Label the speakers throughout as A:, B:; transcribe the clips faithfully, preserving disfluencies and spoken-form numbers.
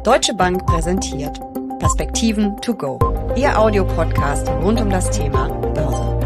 A: Deutsche Bank präsentiert Perspektiven to go, Ihr Audiopodcast rund um das Thema Börse.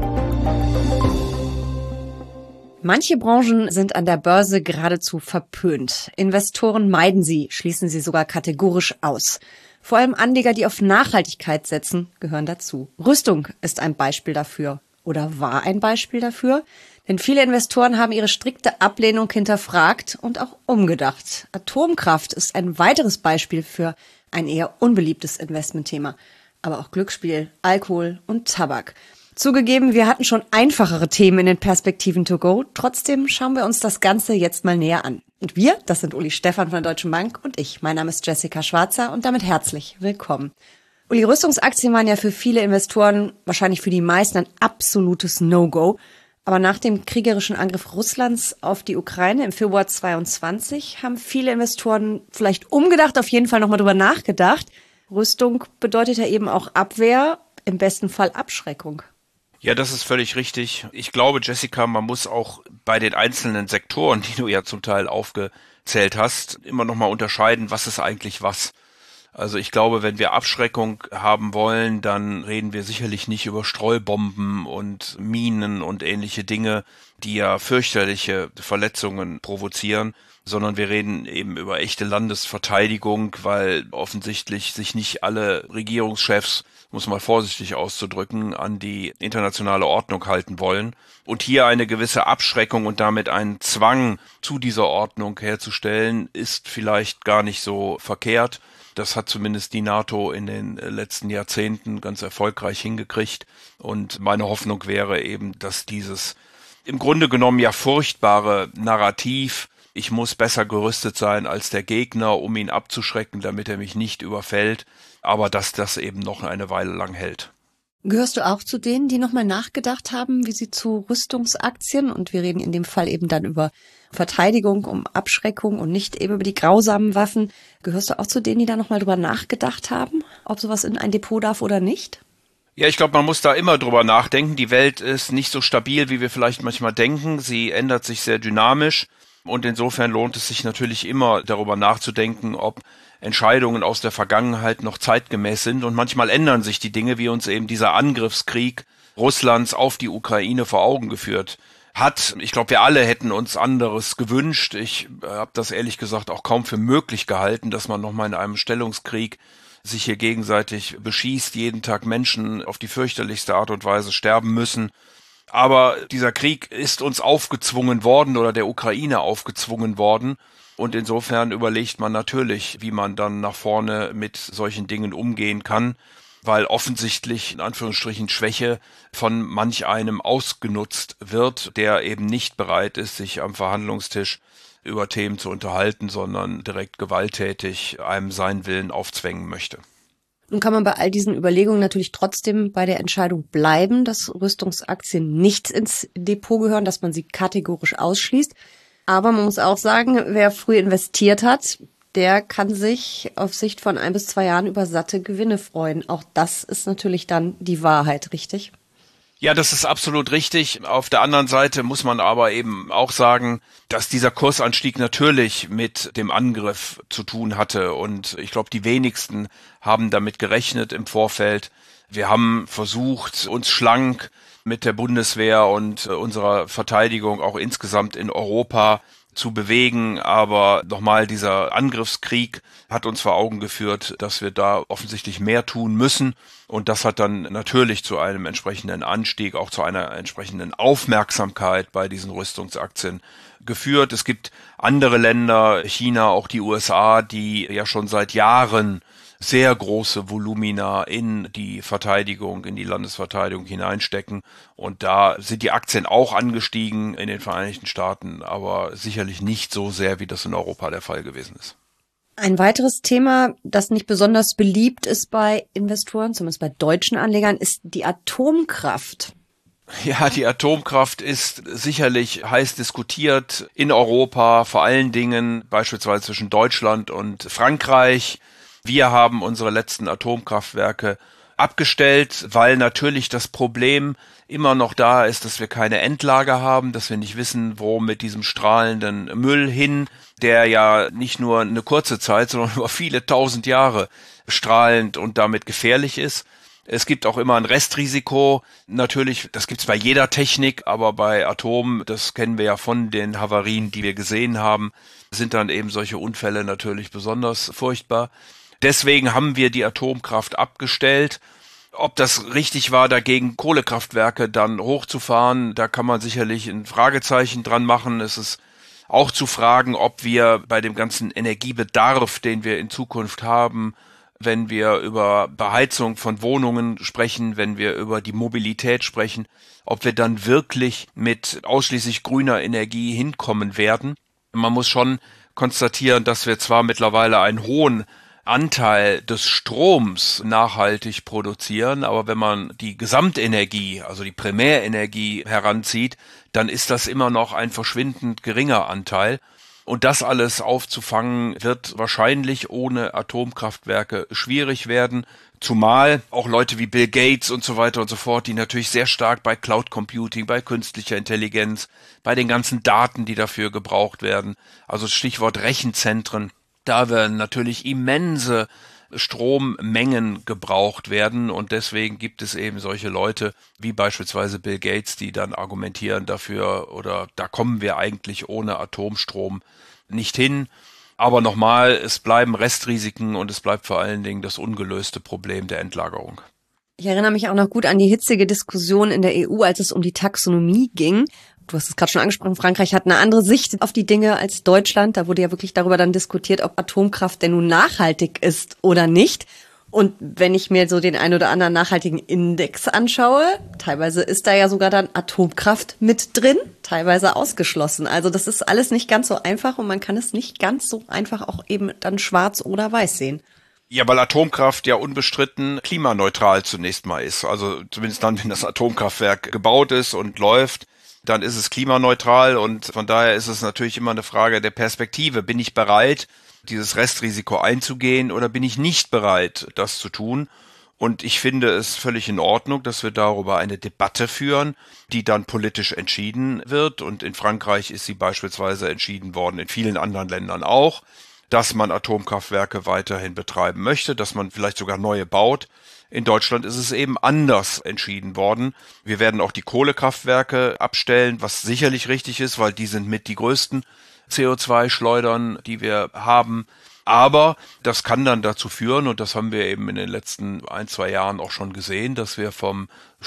A: Manche Branchen sind an der Börse geradezu verpönt. Investoren meiden sie, schließen sie sogar kategorisch aus. Vor allem Anleger, die auf Nachhaltigkeit setzen, gehören dazu. Rüstung ist ein Beispiel dafür oder war ein Beispiel dafür. Denn viele Investoren haben ihre strikte Ablehnung hinterfragt und auch umgedacht. Atomkraft ist ein weiteres Beispiel für ein eher unbeliebtes Investmentthema. Aber auch Glücksspiel, Alkohol und Tabak. Zugegeben, wir hatten schon einfachere Themen in den Perspektiven to go. Trotzdem schauen wir uns das Ganze jetzt mal näher an. Und wir, das sind Uli Stephan von der Deutschen Bank und ich. Mein Name ist Jessica Schwarzer und damit herzlich willkommen. Uli, Rüstungsaktien waren ja für viele Investoren, wahrscheinlich für die meisten, ein absolutes No-Go. Aber nach dem kriegerischen Angriff Russlands auf die Ukraine im Februar zweiundzwanzig haben viele Investoren vielleicht umgedacht, auf jeden Fall nochmal drüber nachgedacht. Rüstung bedeutet ja eben auch Abwehr, im besten Fall Abschreckung.
B: Ja, das ist völlig richtig. Ich glaube, Jessica, man muss auch bei den einzelnen Sektoren, die du ja zum Teil aufgezählt hast, immer nochmal unterscheiden, was ist eigentlich was. Also ich glaube, wenn wir Abschreckung haben wollen, dann reden wir sicherlich nicht über Streubomben und Minen und ähnliche Dinge, die ja fürchterliche Verletzungen provozieren, sondern wir reden eben über echte Landesverteidigung, weil offensichtlich sich nicht alle Regierungschefs, muss man vorsichtig auszudrücken, an die internationale Ordnung halten wollen. Und hier eine gewisse Abschreckung und damit einen Zwang zu dieser Ordnung herzustellen, ist vielleicht gar nicht so verkehrt. Das hat zumindest die NATO in den letzten Jahrzehnten ganz erfolgreich hingekriegt. Und meine Hoffnung wäre eben, dass dieses im Grunde genommen ja furchtbare Narrativ, ich muss besser gerüstet sein als der Gegner, um ihn abzuschrecken, damit er mich nicht überfällt, aber dass das eben noch eine Weile lang hält.
A: Gehörst du auch zu denen, die nochmal nachgedacht haben, wie sie zu Rüstungsaktien, und wir reden in dem Fall eben dann über Verteidigung, um Abschreckung und nicht eben über die grausamen Waffen, gehörst du auch zu denen, die da nochmal drüber nachgedacht haben, ob sowas in ein Depot darf oder nicht?
B: Ja, ich glaube, man muss da immer drüber nachdenken. Die Welt ist nicht so stabil, wie wir vielleicht manchmal denken. Sie ändert sich sehr dynamisch und insofern lohnt es sich natürlich immer darüber nachzudenken, ob Entscheidungen aus der Vergangenheit noch zeitgemäß sind, und manchmal ändern sich die Dinge, wie uns eben dieser Angriffskrieg Russlands auf die Ukraine vor Augen geführt hat. Ich glaube, wir alle hätten uns anderes gewünscht. Ich habe das ehrlich gesagt auch kaum für möglich gehalten, dass man nochmal in einem Stellungskrieg sich hier gegenseitig beschießt, jeden Tag Menschen auf die fürchterlichste Art und Weise sterben müssen. Aber dieser Krieg ist uns aufgezwungen worden oder der Ukraine aufgezwungen worden. Und insofern überlegt man natürlich, wie man dann nach vorne mit solchen Dingen umgehen kann, weil offensichtlich in Anführungsstrichen Schwäche von manch einem ausgenutzt wird, der eben nicht bereit ist, sich am Verhandlungstisch über Themen zu unterhalten, sondern direkt gewalttätig einem seinen Willen aufzwängen möchte.
A: Nun kann man bei all diesen Überlegungen natürlich trotzdem bei der Entscheidung bleiben, dass Rüstungsaktien nicht ins Depot gehören, dass man sie kategorisch ausschließt. Aber man muss auch sagen, wer früh investiert hat, der kann sich auf Sicht von ein bis zwei Jahren über satte Gewinne freuen. Auch das ist natürlich dann die Wahrheit, richtig?
B: Ja, das ist absolut richtig. Auf der anderen Seite muss man aber eben auch sagen, dass dieser Kursanstieg natürlich mit dem Angriff zu tun hatte. Und ich glaube, die wenigsten haben damit gerechnet im Vorfeld. Wir haben versucht, uns schlank mit der Bundeswehr und unserer Verteidigung auch insgesamt in Europa zu bewegen. Aber nochmal, dieser Angriffskrieg hat uns vor Augen geführt, dass wir da offensichtlich mehr tun müssen. Und das hat dann natürlich zu einem entsprechenden Anstieg, auch zu einer entsprechenden Aufmerksamkeit bei diesen Rüstungsaktien geführt. Es gibt andere Länder, China, auch die U S A, die ja schon seit Jahren sehr große Volumina in die Verteidigung, in die Landesverteidigung hineinstecken. Und da sind die Aktien auch angestiegen in den Vereinigten Staaten, aber sicherlich nicht so sehr, wie das in Europa der Fall gewesen ist.
A: Ein weiteres Thema, das nicht besonders beliebt ist bei Investoren, zumindest bei deutschen Anlegern, ist die Atomkraft.
B: Ja, die Atomkraft ist sicherlich heiß diskutiert in Europa, vor allen Dingen beispielsweise zwischen Deutschland und Frankreich. Wir haben unsere letzten Atomkraftwerke abgestellt, weil natürlich das Problem immer noch da ist, dass wir keine Endlager haben, dass wir nicht wissen, wo mit diesem strahlenden Müll hin, der ja nicht nur eine kurze Zeit, sondern über viele tausend Jahre strahlend und damit gefährlich ist. Es gibt auch immer ein Restrisiko. Natürlich, das gibt's bei jeder Technik, aber bei Atom, das kennen wir ja von den Havarien, die wir gesehen haben, sind dann eben solche Unfälle natürlich besonders furchtbar. Deswegen haben wir die Atomkraft abgestellt. Ob das richtig war, dagegen Kohlekraftwerke dann hochzufahren, da kann man sicherlich ein Fragezeichen dran machen. Es ist auch zu fragen, ob wir bei dem ganzen Energiebedarf, den wir in Zukunft haben, wenn wir über Beheizung von Wohnungen sprechen, wenn wir über die Mobilität sprechen, ob wir dann wirklich mit ausschließlich grüner Energie hinkommen werden. Man muss schon konstatieren, dass wir zwar mittlerweile einen hohen Anteil des Stroms nachhaltig produzieren, aber wenn man die Gesamtenergie, also die Primärenergie heranzieht, dann ist das immer noch ein verschwindend geringer Anteil. Und das alles aufzufangen, wird wahrscheinlich ohne Atomkraftwerke schwierig werden, zumal auch Leute wie Bill Gates und so weiter und so fort, die natürlich sehr stark bei Cloud Computing, bei künstlicher Intelligenz, bei den ganzen Daten, die dafür gebraucht werden, also Stichwort Rechenzentren, da werden natürlich immense Strommengen gebraucht werden und deswegen gibt es eben solche Leute wie beispielsweise Bill Gates, die dann argumentieren dafür oder da kommen wir eigentlich ohne Atomstrom nicht hin. Aber nochmal, es bleiben Restrisiken und es bleibt vor allen Dingen das ungelöste Problem der Endlagerung.
A: Ich erinnere mich auch noch gut an die hitzige Diskussion in der E U, als es um die Taxonomie ging. Du hast es gerade schon angesprochen, Frankreich hat eine andere Sicht auf die Dinge als Deutschland. Da wurde ja wirklich darüber dann diskutiert, ob Atomkraft denn nun nachhaltig ist oder nicht. Und wenn ich mir so den ein oder anderen nachhaltigen Index anschaue, teilweise ist da ja sogar dann Atomkraft mit drin, teilweise ausgeschlossen. Also das ist alles nicht ganz so einfach und man kann es nicht ganz so einfach auch eben dann schwarz oder weiß sehen.
B: Ja, weil Atomkraft ja unbestritten klimaneutral zunächst mal ist. Also zumindest dann, wenn das Atomkraftwerk gebaut ist und läuft, dann ist es klimaneutral und von daher ist es natürlich immer eine Frage der Perspektive. Bin ich bereit, dieses Restrisiko einzugehen oder bin ich nicht bereit, das zu tun? Und ich finde es völlig in Ordnung, dass wir darüber eine Debatte führen, die dann politisch entschieden wird. Und in Frankreich ist sie beispielsweise entschieden worden, in vielen anderen Ländern auch, dass man Atomkraftwerke weiterhin betreiben möchte, dass man vielleicht sogar neue baut. In Deutschland ist es eben anders entschieden worden. Wir werden auch die Kohlekraftwerke abstellen, was sicherlich richtig ist, weil die sind mit die größten C O zwei Schleudern, die wir haben. Aber das kann dann dazu führen, und das haben wir eben in den letzten ein, zwei Jahren auch schon gesehen, dass wir vom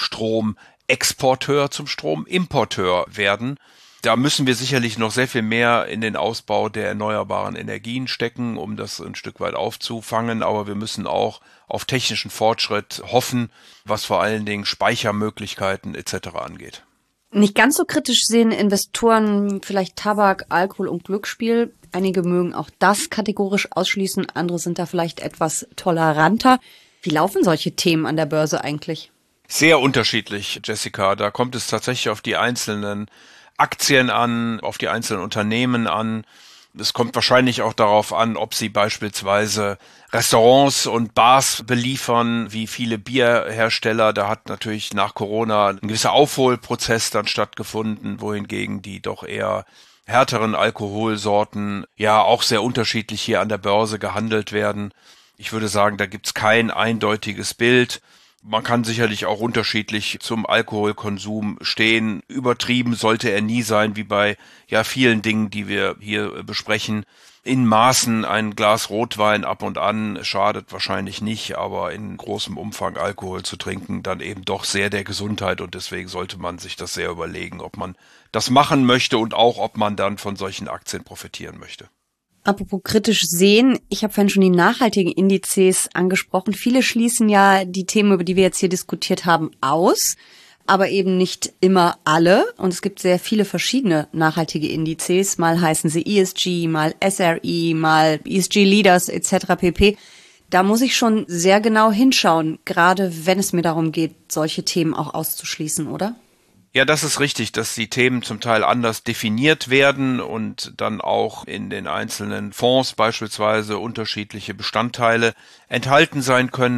B: Stromexporteur zum Stromimporteur werden. Da müssen wir sicherlich noch sehr viel mehr in den Ausbau der erneuerbaren Energien stecken, um das ein Stück weit aufzufangen. Aber wir müssen auch auf technischen Fortschritt hoffen, was vor allen Dingen Speichermöglichkeiten et cetera angeht.
A: Nicht ganz so kritisch sehen Investoren vielleicht Tabak, Alkohol und Glücksspiel. Einige mögen auch das kategorisch ausschließen, andere sind da vielleicht etwas toleranter. Wie laufen solche Themen an der Börse eigentlich?
B: Sehr unterschiedlich, Jessica. Da kommt es tatsächlich auf die einzelnen Aktien an, auf die einzelnen Unternehmen an. Es kommt wahrscheinlich auch darauf an, ob sie beispielsweise Restaurants und Bars beliefern, wie viele Bierhersteller. Da hat natürlich nach Corona ein gewisser Aufholprozess dann stattgefunden, wohingegen die doch eher härteren Alkoholsorten ja auch sehr unterschiedlich hier an der Börse gehandelt werden. Ich würde sagen, da gibt's kein eindeutiges Bild. Man kann sicherlich auch unterschiedlich zum Alkoholkonsum stehen. Übertrieben sollte er nie sein, wie bei ja vielen Dingen, die wir hier besprechen. In Maßen ein Glas Rotwein ab und an schadet wahrscheinlich nicht, aber in großem Umfang Alkohol zu trinken dann eben doch sehr der Gesundheit und deswegen sollte man sich das sehr überlegen, ob man das machen möchte und auch, ob man dann von solchen Aktien profitieren möchte.
A: Apropos kritisch sehen, ich habe vorhin schon die nachhaltigen Indizes angesprochen. Viele schließen ja die Themen, über die wir jetzt hier diskutiert haben, aus, aber eben nicht immer alle. Und es gibt sehr viele verschiedene nachhaltige Indizes. Mal heißen sie E S G, mal S R I, mal E S G Leaders et cetera pp. Da muss ich schon sehr genau hinschauen, gerade wenn es mir darum geht, solche Themen auch auszuschließen, oder?
B: Ja, das ist richtig, dass die Themen zum Teil anders definiert werden und dann auch in den einzelnen Fonds beispielsweise unterschiedliche Bestandteile enthalten sein können.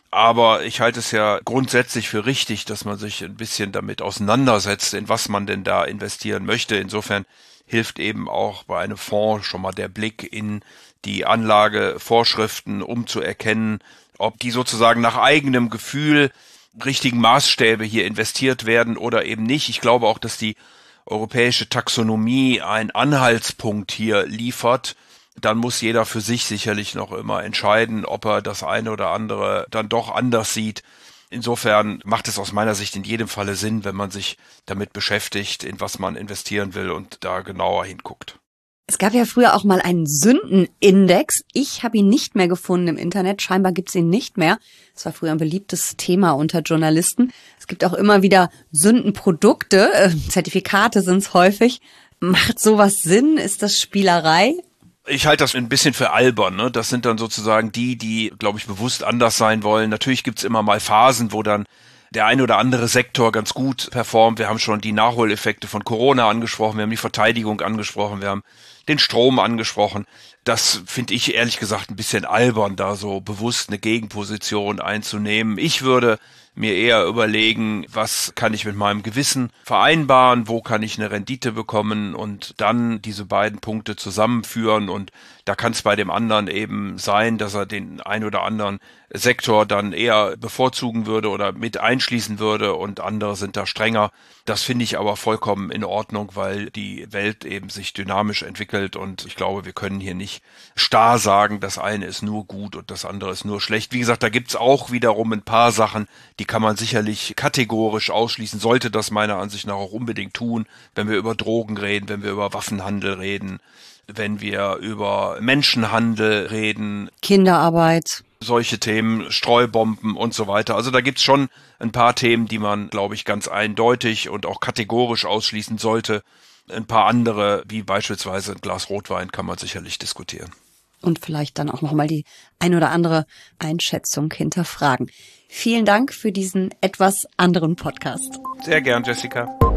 B: Aber ich halte es ja grundsätzlich für richtig, dass man sich ein bisschen damit auseinandersetzt, in was man denn da investieren möchte. Insofern hilft eben auch bei einem Fonds schon mal der Blick in die Anlagevorschriften, um zu erkennen, ob die sozusagen nach eigenem Gefühl richtigen Maßstäbe hier investiert werden oder eben nicht. Ich glaube auch, dass die europäische Taxonomie einen Anhaltspunkt hier liefert. Dann muss jeder für sich sicherlich noch immer entscheiden, ob er das eine oder andere dann doch anders sieht. Insofern macht es aus meiner Sicht in jedem Falle Sinn, wenn man sich damit beschäftigt, in was man investieren will und da genauer hinguckt.
A: Es gab ja früher auch mal einen Sündenindex. Ich habe ihn nicht mehr gefunden im Internet. Scheinbar gibt es ihn nicht mehr. Das war früher ein beliebtes Thema unter Journalisten. Es gibt auch immer wieder Sündenprodukte. Äh, Zertifikate sind es häufig. Macht sowas Sinn? Ist das Spielerei?
B: Ich halte das ein bisschen für albern, ne? Das sind dann sozusagen die, die, glaube ich, bewusst anders sein wollen. Natürlich gibt's immer mal Phasen, wo dann der ein oder andere Sektor ganz gut performt. Wir haben schon die Nachholeffekte von Corona angesprochen, wir haben die Verteidigung angesprochen, wir haben den Strom angesprochen. Das finde ich ehrlich gesagt ein bisschen albern, da so bewusst eine Gegenposition einzunehmen. Ich würde mir eher überlegen, was kann ich mit meinem Gewissen vereinbaren, wo kann ich eine Rendite bekommen und dann diese beiden Punkte zusammenführen. Und da kann es bei dem anderen eben sein, dass er den ein oder anderen Sektor dann eher bevorzugen würde oder mit einschließen würde und andere sind da strenger. Das finde ich aber vollkommen in Ordnung, weil die Welt eben sich dynamisch entwickelt und ich glaube, wir können hier nicht starr sagen, das eine ist nur gut und das andere ist nur schlecht. Wie gesagt, da gibt's auch wiederum ein paar Sachen, die kann man sicherlich kategorisch ausschließen, sollte das meiner Ansicht nach auch unbedingt tun, wenn wir über Drogen reden, wenn wir über Waffenhandel reden, wenn wir über Menschenhandel reden.
A: Kinderarbeit.
B: Solche Themen, Streubomben und so weiter. Also da gibt's schon ein paar Themen, die man, glaube ich, ganz eindeutig und auch kategorisch ausschließen sollte. Ein paar andere, wie beispielsweise ein Glas Rotwein, kann man sicherlich diskutieren.
A: Und vielleicht dann auch nochmal die ein oder andere Einschätzung hinterfragen. Vielen Dank für diesen etwas anderen Podcast.
B: Sehr gern, Jessica.